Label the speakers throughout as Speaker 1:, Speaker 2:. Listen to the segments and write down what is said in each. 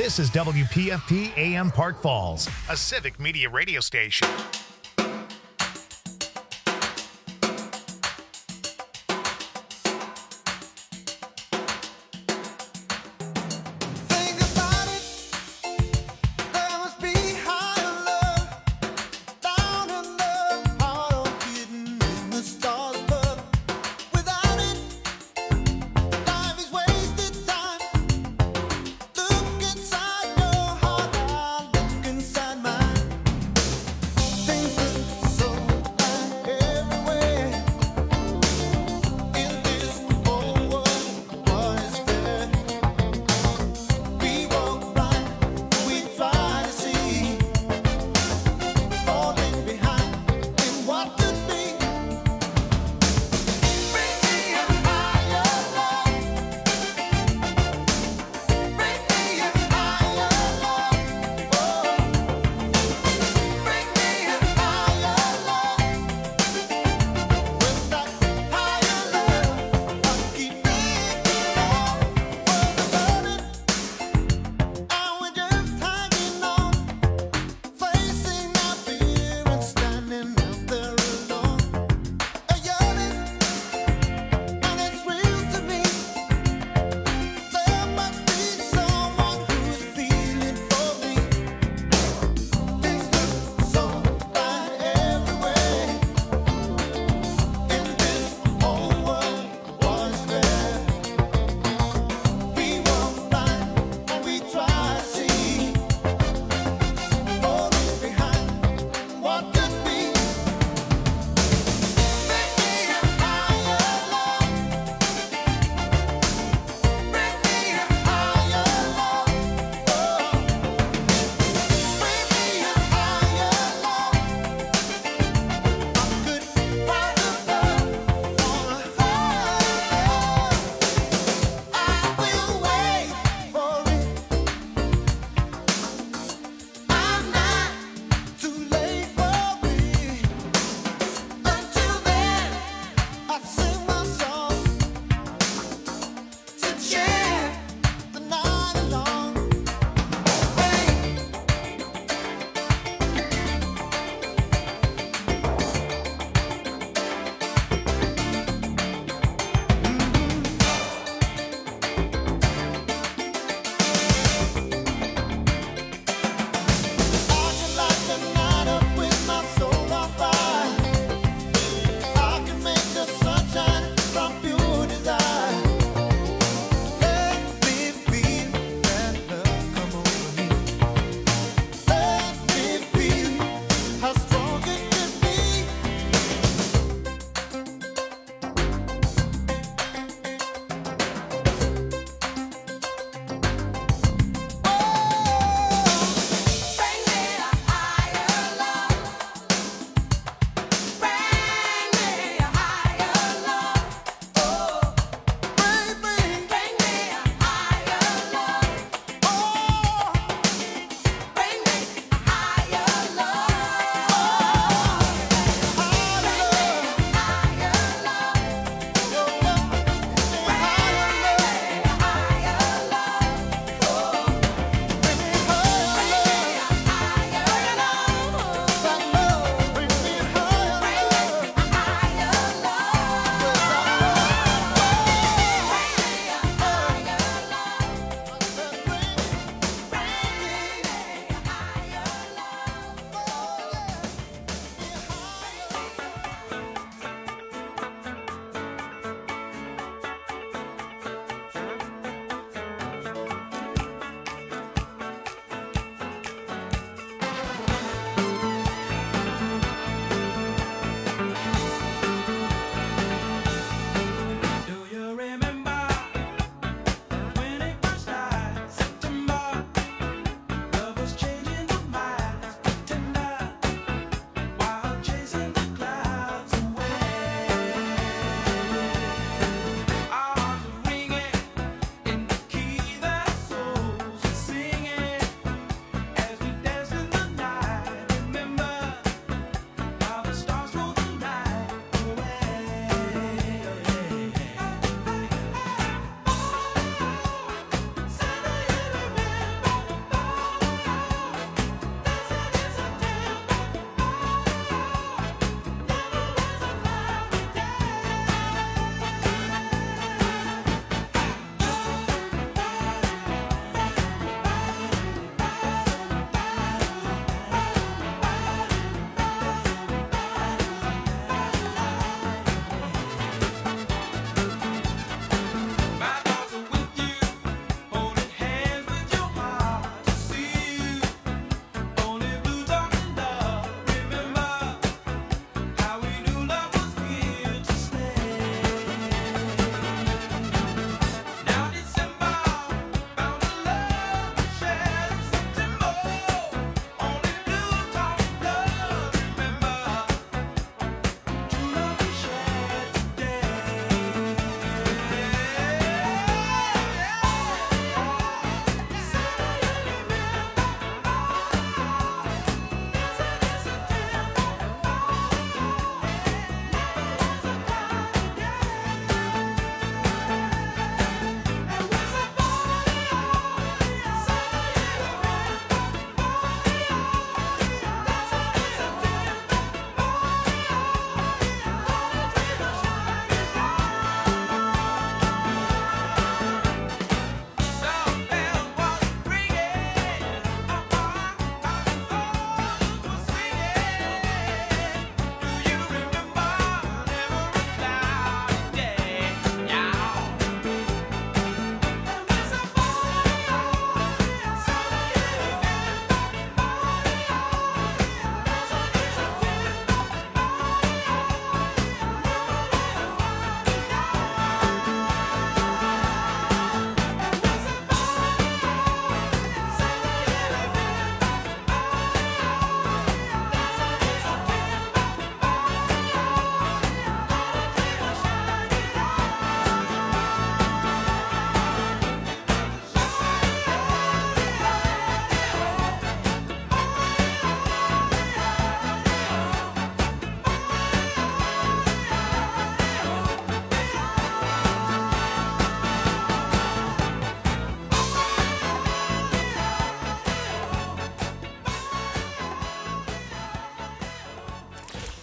Speaker 1: This is WPFP AM Park Falls, a civic media radio station.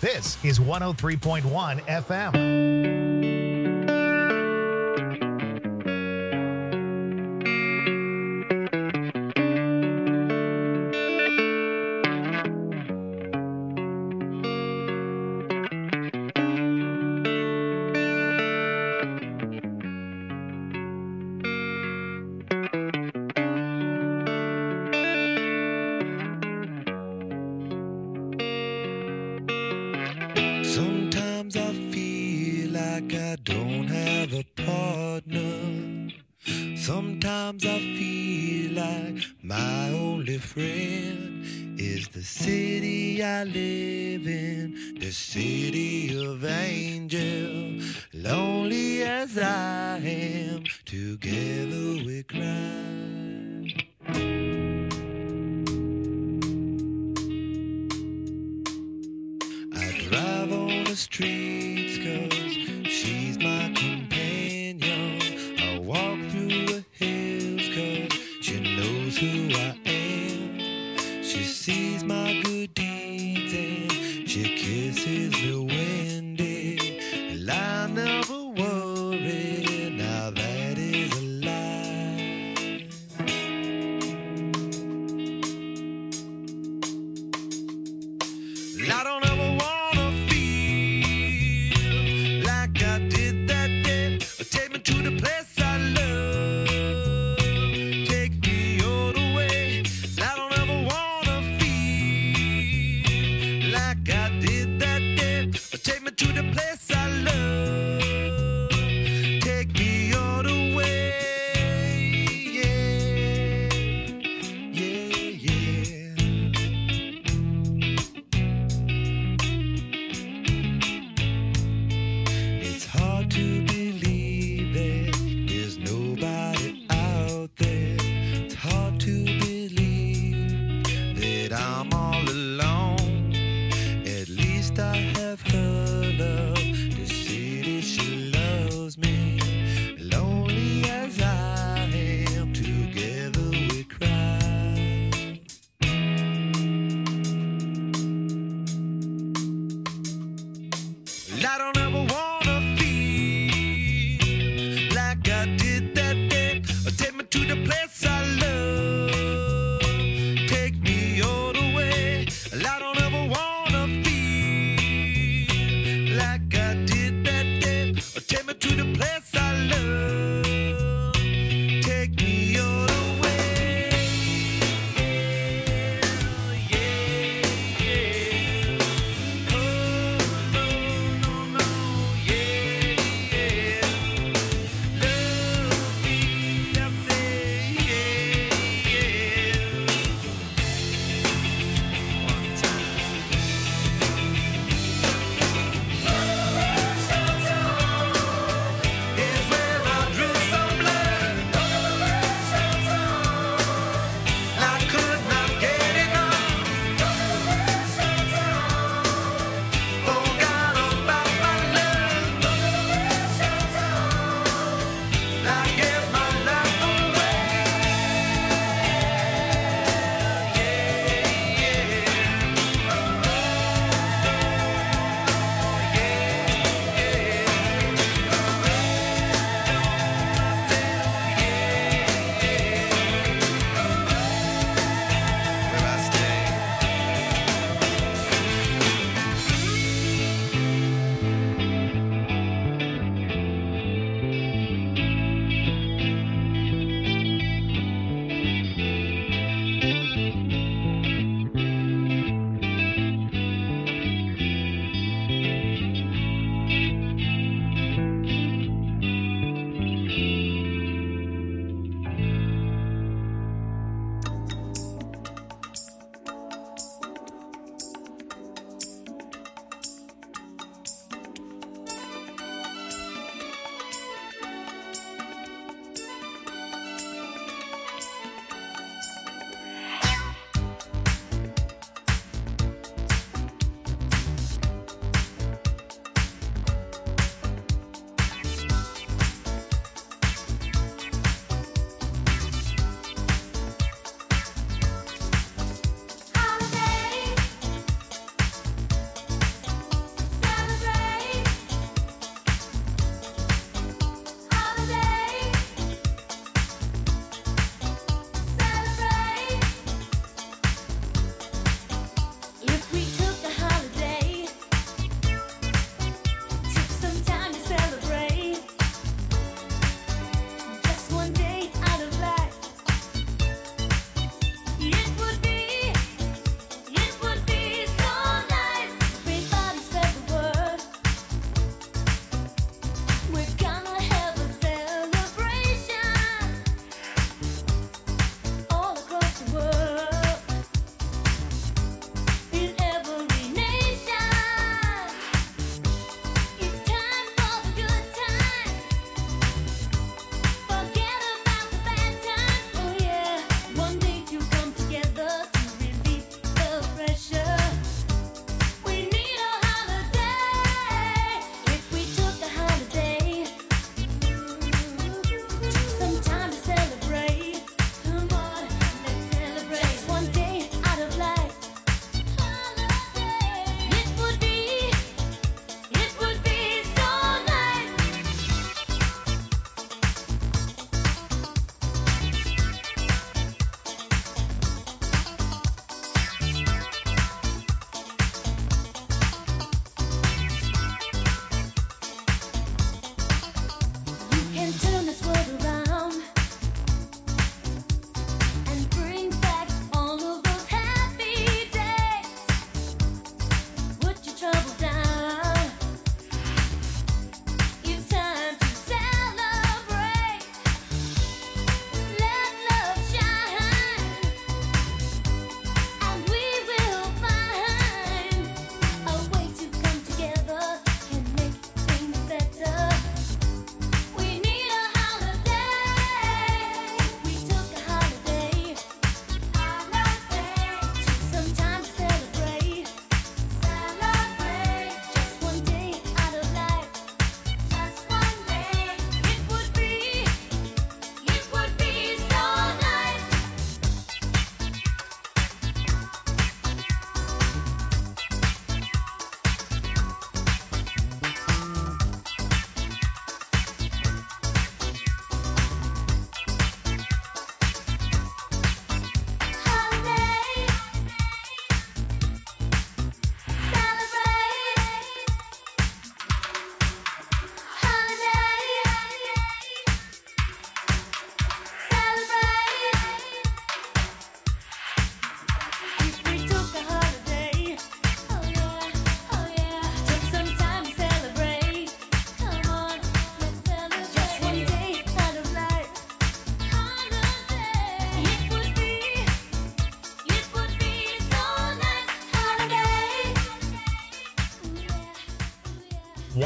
Speaker 1: This is 103.1 FM.
Speaker 2: Sometimes I feel like I don't have a partner. Sometimes I feel like my only friend is the city I live in, the city of angels. Lonely as I am, together we cry. Drive on the streets 'cause she's my companion. I walk through the hills 'cause she knows who I am. She sees my good deeds and she kisses me windy. And I never worry, now that is a lie. I don't ever want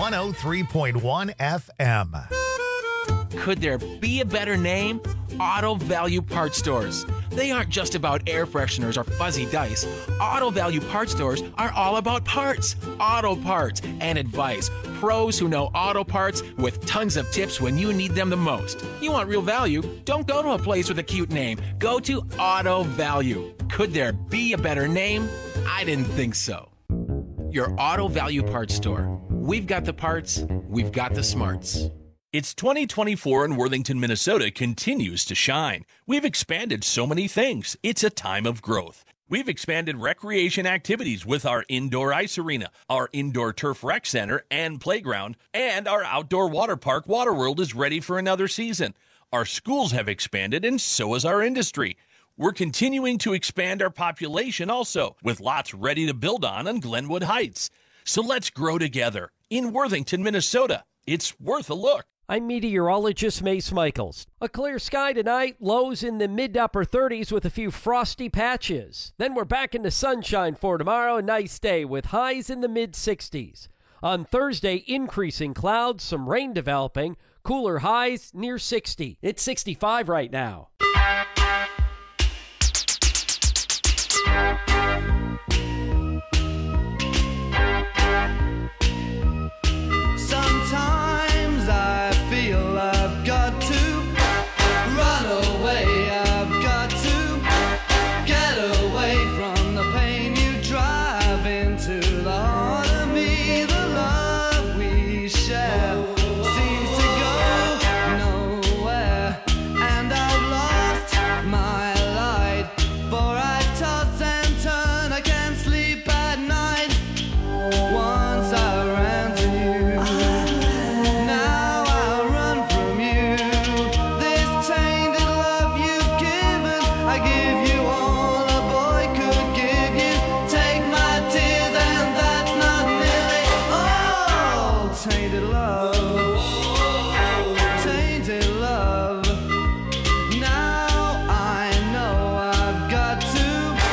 Speaker 1: 103.1 FM.
Speaker 3: Could there be a better name? Auto Value Parts Stores. They aren't just about air fresheners or fuzzy dice. Auto Value Parts Stores are all about parts, auto parts, and advice. Pros who know auto parts with tons of tips when you need them the most. You want real value? Don't go to a place with a cute name. Go to Auto Value. Could there be a better name? I didn't think so. Your Auto Value Parts Store. We've got the parts, we've got the smarts.
Speaker 4: It's 2024 and Worthington, Minnesota continues to shine. We've expanded so many things. It's a time of growth. We've expanded recreation activities with our indoor ice arena, our indoor turf rec center and playground, and our outdoor water park Waterworld is ready for another season. Our schools have expanded and so has our industry. We're continuing to expand our population also, with lots ready to build on Glenwood Heights. So let's grow together in Worthington, Minnesota. It's worth a look.
Speaker 5: I'm meteorologist Mace Michaels. A clear sky tonight, lows in the mid-upper 30s with a few frosty patches. Then we're back into sunshine for tomorrow, a nice day with highs in the mid-60s. On Thursday, increasing clouds, some rain developing, cooler highs near 60. It's 65 right now.
Speaker 2: Sometimes I feel I've got to run away. I've got to get away from the pain you drive into the heart of me. The love we share seems to go nowhere, and I've lost my light. For I toss and turn, I can't sleep at night. Once I ran to you, now I run from you. This tainted love you've given, I give you all a boy could give you. Take my tears and that's not nearly all. Tainted love, tainted love. Now I know I've got to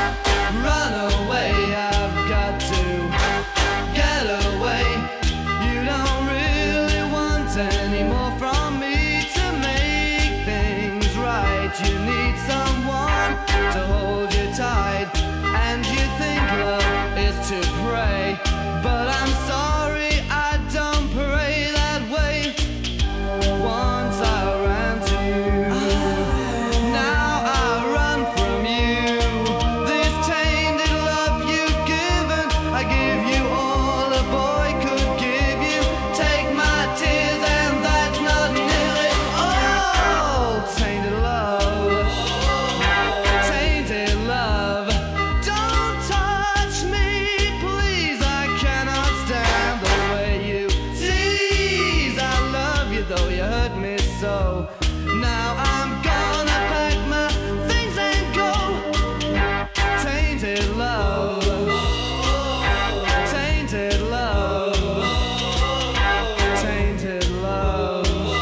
Speaker 2: run away. I've got to get away. You don't really want any more from me to make things right. You need someone to hold you tight, and you think love is to pray. But I'm sorry, I don't pray that way. Once I ran to you, now I run from you. This tainted love you've given, I give you all a boy could give you. Take my tears and that's not nearly all. Tainted love, tainted love. Don't touch me, please. I cannot stand the way you tease. I love you though you hurt me so. Now I'm gonna pack my things and go. Tainted love, tainted love, tainted love,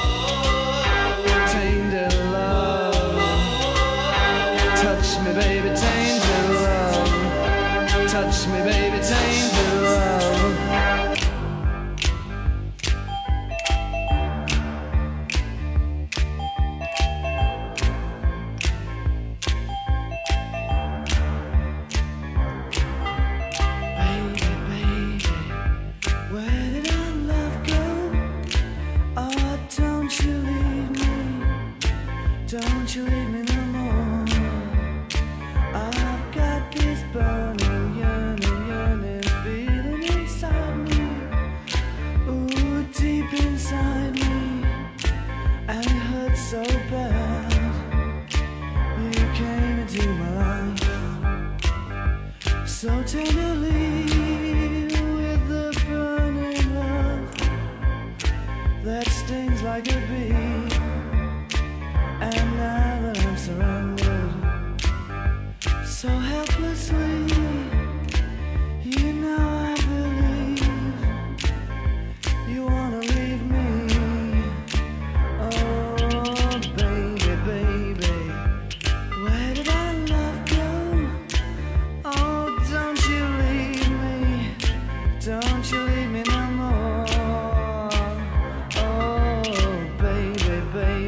Speaker 2: tainted love. Touch me, baby, tainted love. Touch me, baby, tainted love. Baby, baby, where did our love go? Oh, don't you leave me. Don't you leave me no more. I've got this burning, yearning feeling inside me. Ooh, deep inside me. And it hurts so bad. You came into my life so tenderly, with the burning love that stings like a bee. And now that I'm surrounded so helplessly, you know I believe you wanna leave me. Oh, baby, baby, where did our love go? Oh, don't you leave me. Don't you leave me no more.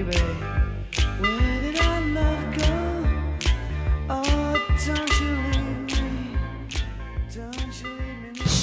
Speaker 2: baby. Where did our love go? Oh, don't you leave me. Don't you leave me now.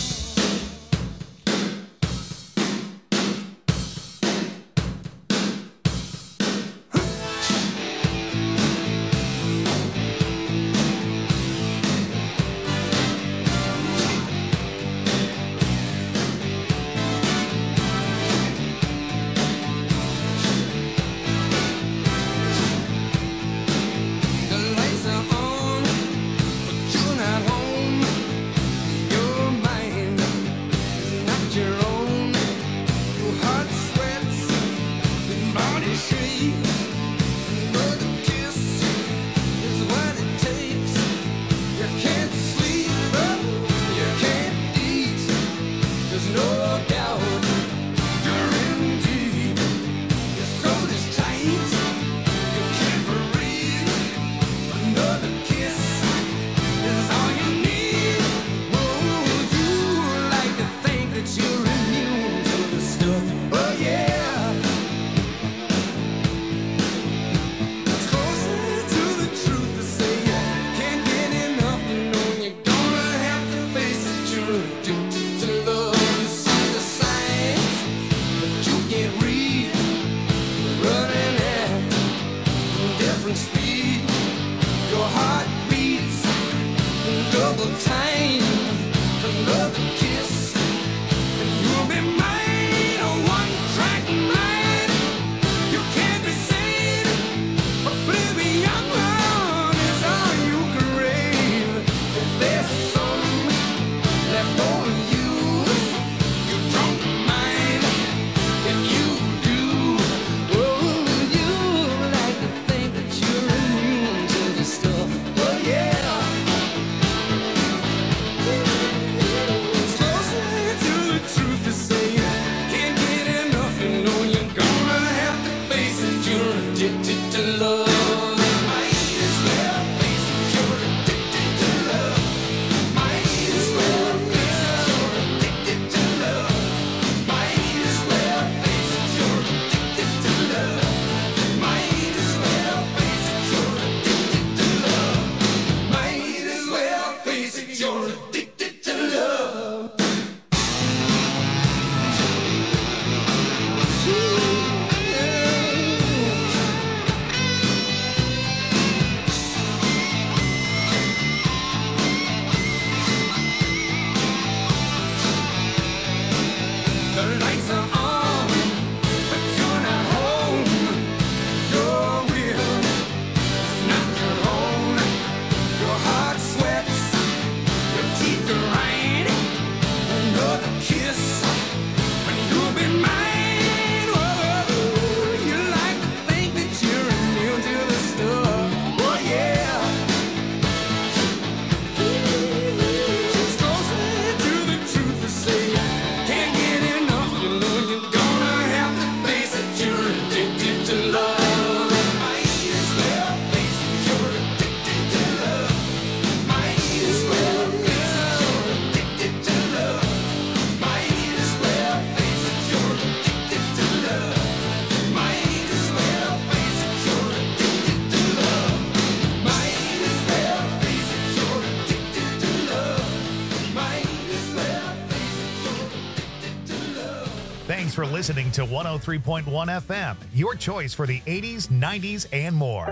Speaker 1: Thanks for listening to 103.1 FM, your choice for the 80s, 90s, and more.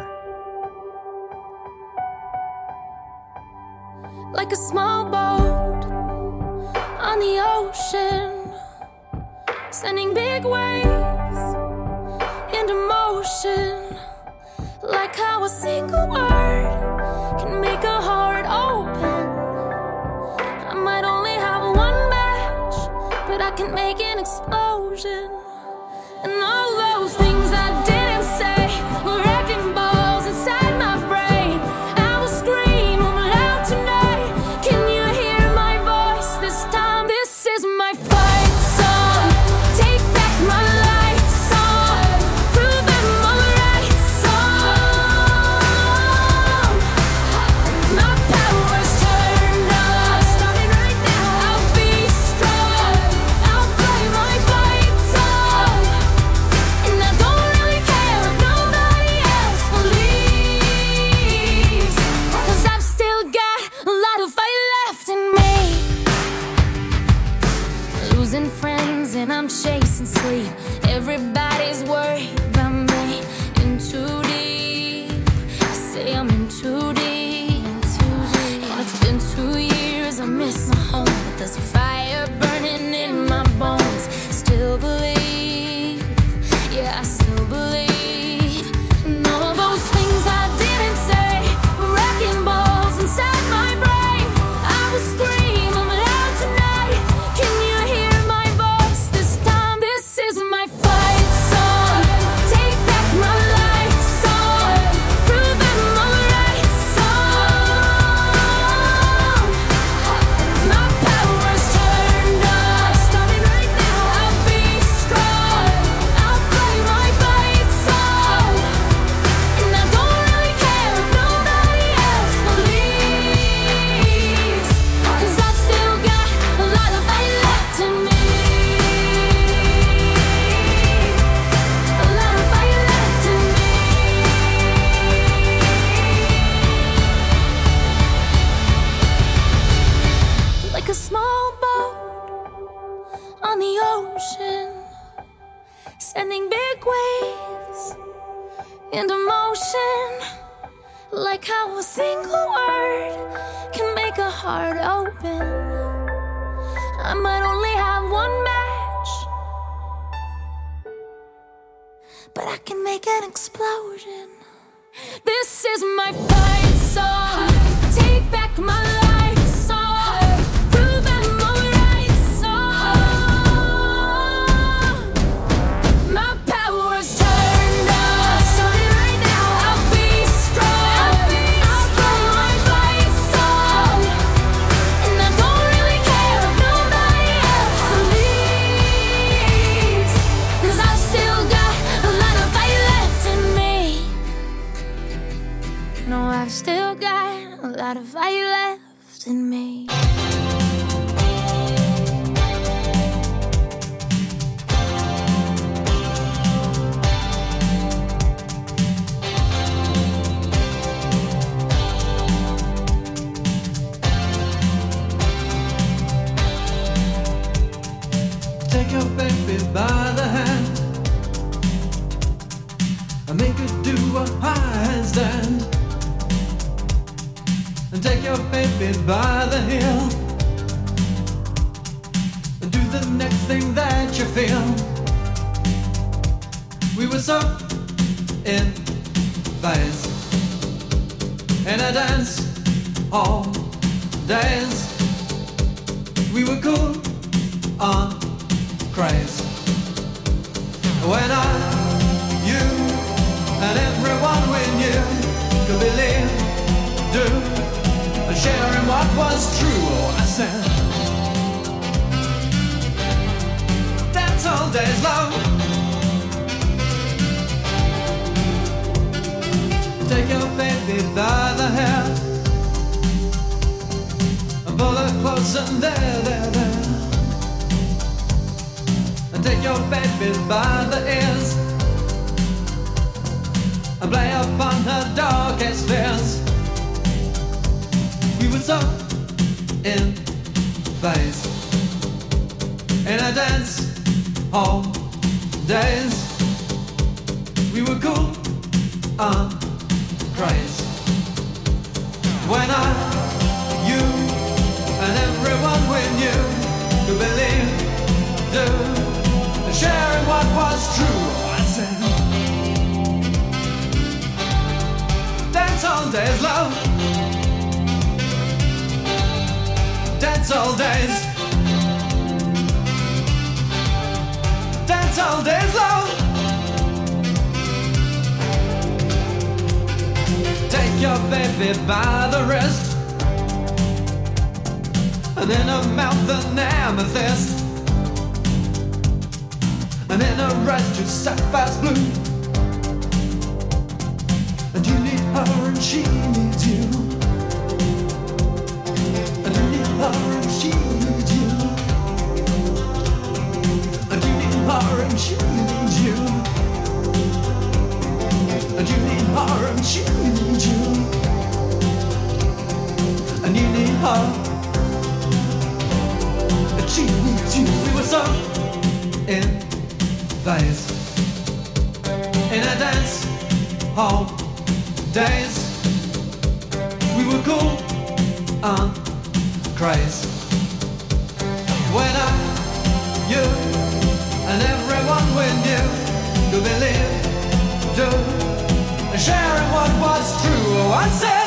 Speaker 6: Like a small boat on the ocean, sending big waves into motion. Like how a single word can make a heart open. I might only have one match, but I can make an explosion. And all those things I didn't say were wrecking balls inside my brain. I will scream loud tonight. Can you hear my voice this time? This is my fight song. Take back my life song. Prove I'm alright song. My power's turned on. Starting right now. I'll be strong. I'll play my fight song. There's a fire burning in my bones. Still believe, yeah, I still believe. And all those things I didn't say, wrecking balls inside my brain. I will scream, I'm loud tonight. Can you hear my voice this time? This is my fight song. Take back my life song. Prove I'm alright song. My power's turned on. Starting right now, I'll be strong. I'll play my fight song. And I don't really care if nobody else believes. 'Cause I've still got a lot of fight left in me. A lot of fight left in me. Like a small boat on the ocean, sending big waves into motion. Like how a single word can make a heart open. I might only have one match, but I can make an explosion. This is my fight song. Take back my life song. Prove I'm alright song. My power's turned on. Starting right now, I'll be strong. I'll play my fight song. And I don't really care if nobody else believes. 'Cause I've still got a lot of fight left in me. No, I've still got a lot of fight left in me.
Speaker 7: Take your baby by the hand and make her do a handstand. And take your baby by the heel and do the next thing that you feel. We were so in phase in a dance all days. We were cool on craze. When I, you, and everyone we knew could believe, do, and sharing what was true. Oh, I said, dance all days long. Take your baby by the hair and pull her close and there. Take your baby by the ears and play upon her darkest fears. We were so in phase in a dance hall days. We were cool on craze. When I, you, and everyone we knew could believe, do, sharing what was true. I said, dance all days, love. Dance all days. Dance all days, love. Take your baby by the wrist and in her mouth an amethyst. And in a red to sapphire's blue. And you need her and she needs you. And you need her and she needs you. And you need her and she needs you. And you need her and she needs you. And you need her and she needs you. We were so in phase in a dance hall days. We were cool on craze. when I, you, and everyone we knew to believe, to sharing what was true. Oh, I said,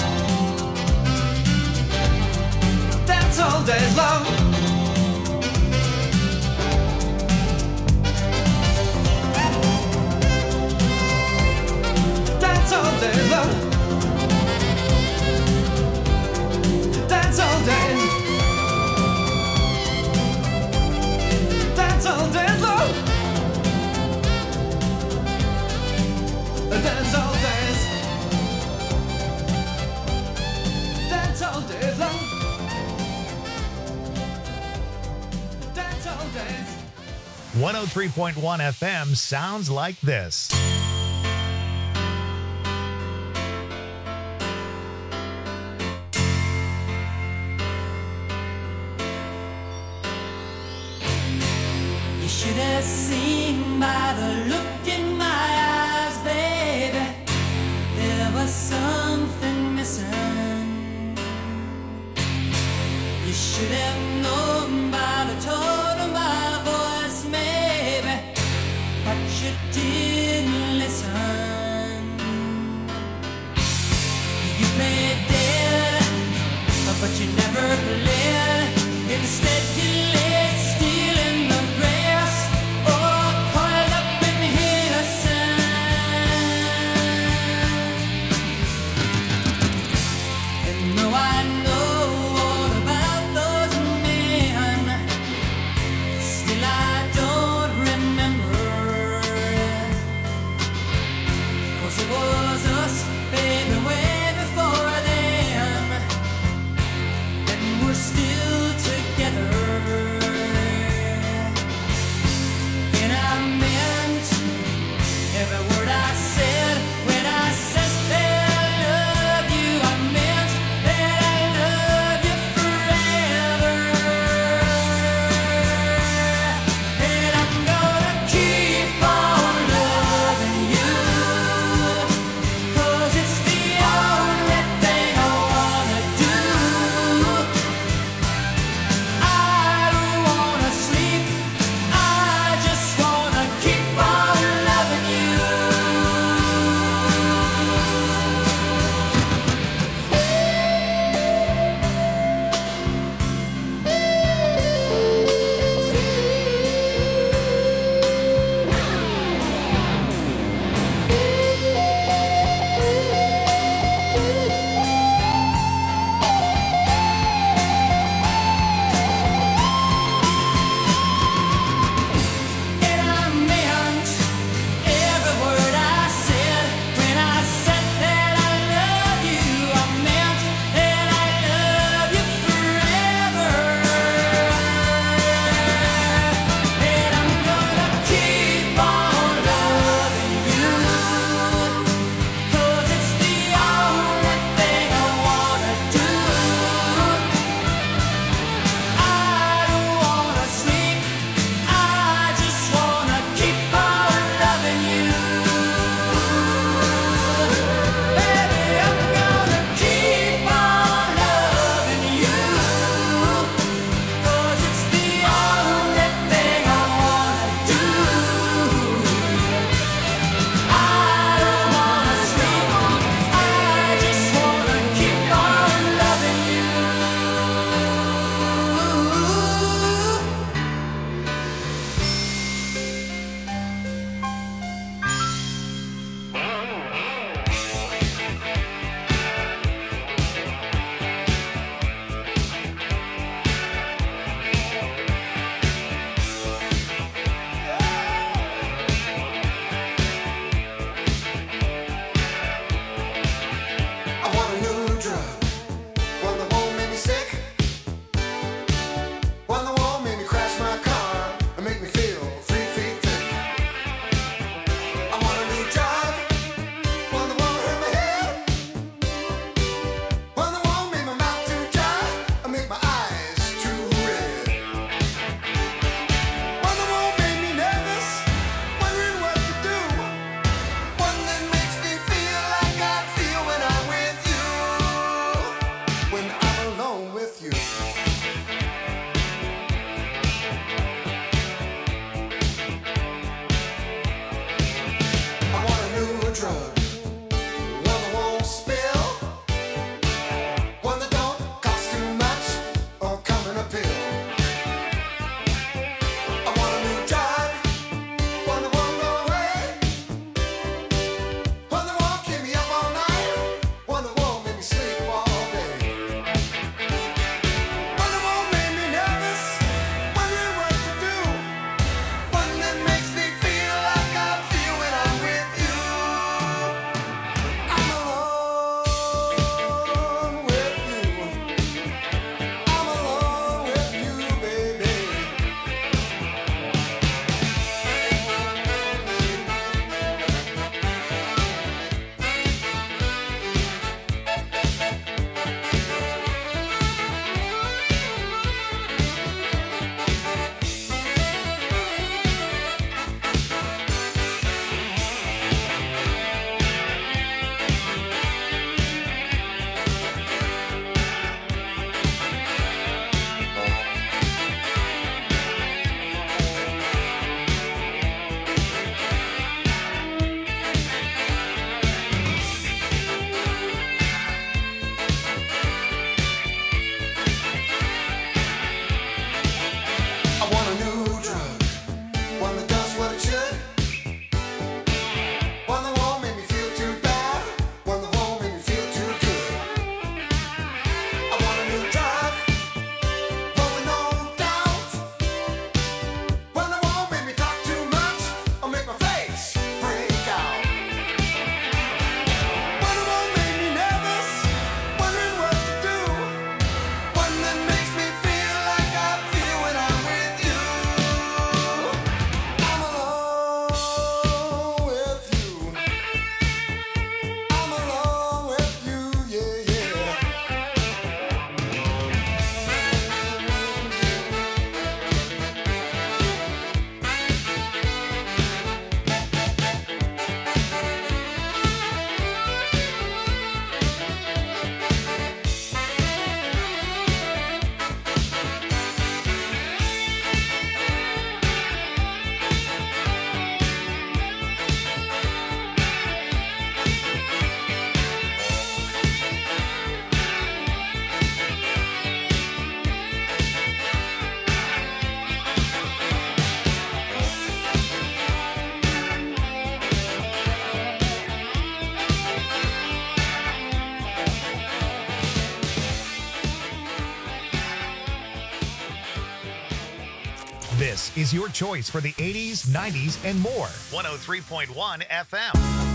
Speaker 7: dance all days long. Dance all days long. Dance all days. Dance all days long. Dance all days. Dance all days long. Dance all days.
Speaker 1: 103.1 FM sounds like this.
Speaker 8: You should have seen by the look in my eyes, baby, there was something missing. You should have known by the tone of my voice, maybe, but you didn't listen. You played dead, but you never played. Instead you laid still in the grass, or coiled up in innocence. And though I know all about those men, still I don't remember. 'Cause it was us, baby, way before them, and we're still together. And I meant every word I said when I said that I love you. I meant that I love you forever. And I'm gonna keep on loving you
Speaker 1: This is your choice for the 80s, 90s, and more. 103.1 FM.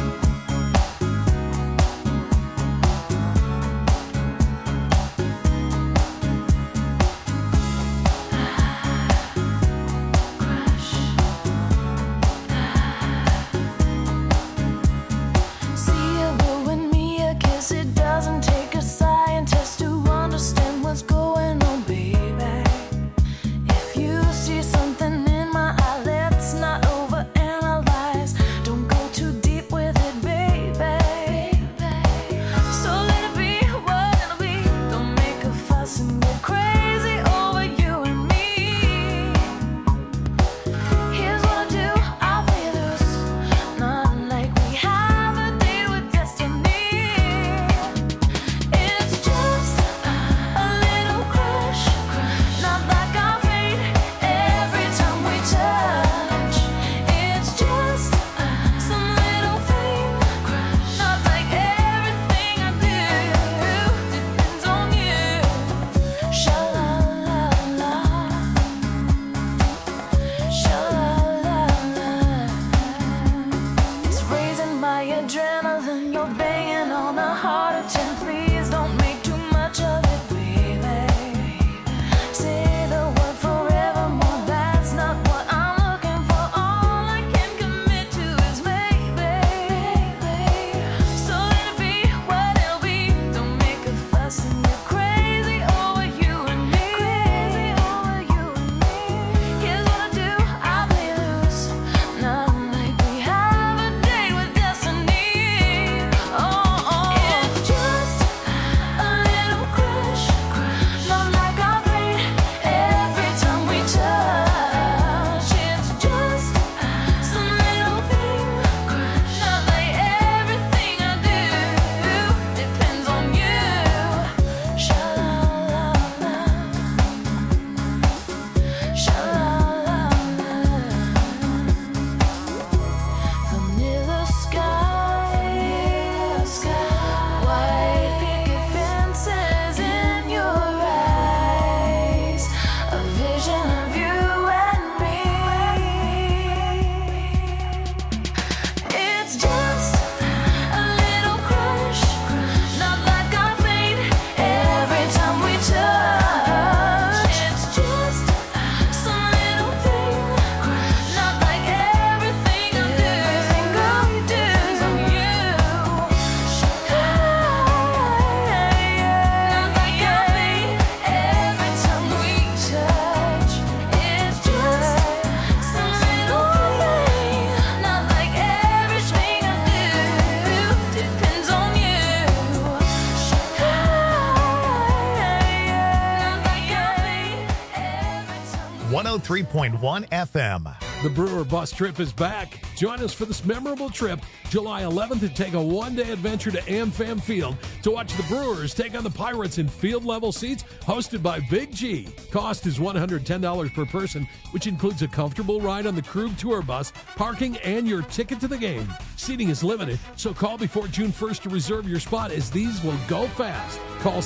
Speaker 1: .1 FM.
Speaker 9: The Brewer Bus Trip is back. Join us for this memorable trip, July 11th, to take a one-day adventure to AmFam Field to watch the Brewers take on the Pirates in field-level seats hosted by Big G. Cost is $110 per person, which includes a comfortable ride on the Krug Tour Bus, parking, and your ticket to the game. Seating is limited, so call before June 1st to reserve your spot, as these will go fast. Call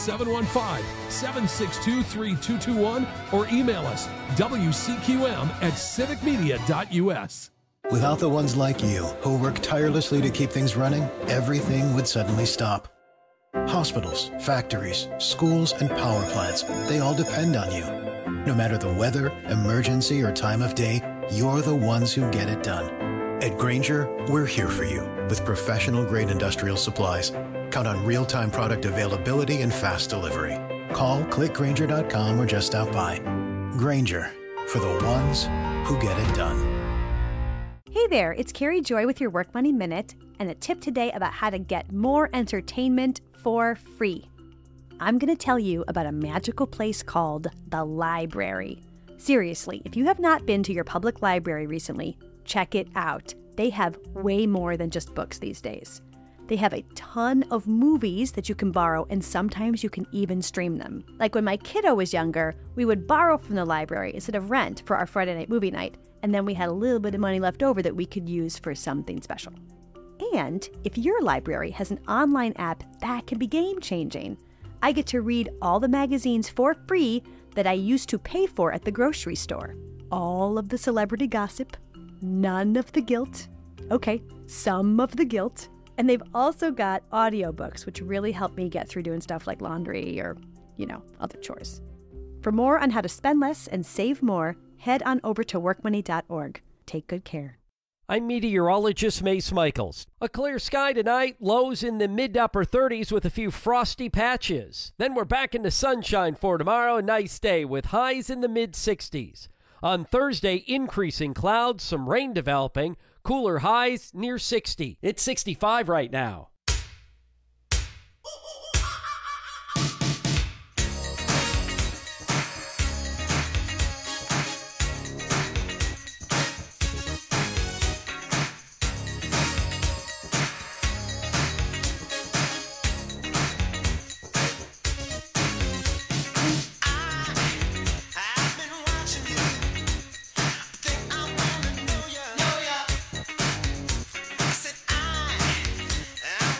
Speaker 9: 715-762-3221 or email us wcqm@civicmedia.us.
Speaker 10: Without the ones like you, who work tirelessly to keep things running, everything would suddenly stop. Hospitals, factories, schools, and power plants, they all depend on you. No matter the weather, emergency, or time of day, you're the ones who get it done. At Grainger, we're here for you with professional-grade industrial supplies. Count on real-time product availability and fast delivery. Call, clickgrainger.com, or just stop by. Grainger, for the ones who get it done.
Speaker 11: Hey there, it's Carrie Joy with your Work Money Minute, and a tip today about how to get more entertainment for free. I'm going to tell you about a magical place called the library. Seriously, if you have not been to your public library recently, check it out. They have way more than just books these days. They have a ton of movies that you can borrow, and sometimes you can even stream them. Like when my kiddo was younger, we would borrow from the library instead of rent for our Friday night movie night, and then we had a little bit of money left over that we could use for something special. And if your library has an online app, that can be game-changing. I get to read all the magazines for free that I used to pay for at the grocery store. all of the celebrity gossip, none of the guilt. Okay, some of the guilt. And they've also got audiobooks, which really help me get through doing stuff like laundry or, other chores. For more on how to spend less and save more, head on over to workmoney.org. Take good care.
Speaker 5: I'm meteorologist Mace Michaels. A clear sky tonight, lows in the mid to upper 30s with a few frosty patches. Then we're back into sunshine for tomorrow, a nice day with highs in the mid 60s. On Thursday, increasing clouds, some rain developing, cooler highs near 60. It's 65 right now.
Speaker 2: I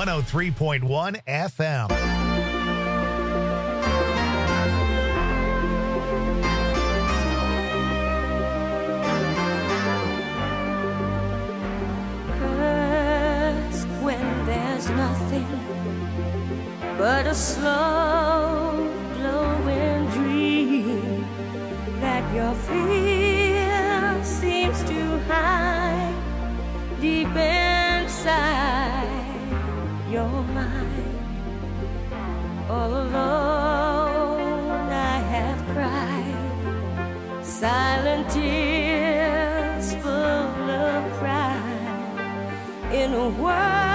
Speaker 1: 103.1 FM.
Speaker 6: First, when there's nothing but a slow glowing dream that your fear seems to hide deep inside your mind. All alone I have cried silent tears full of pride in a world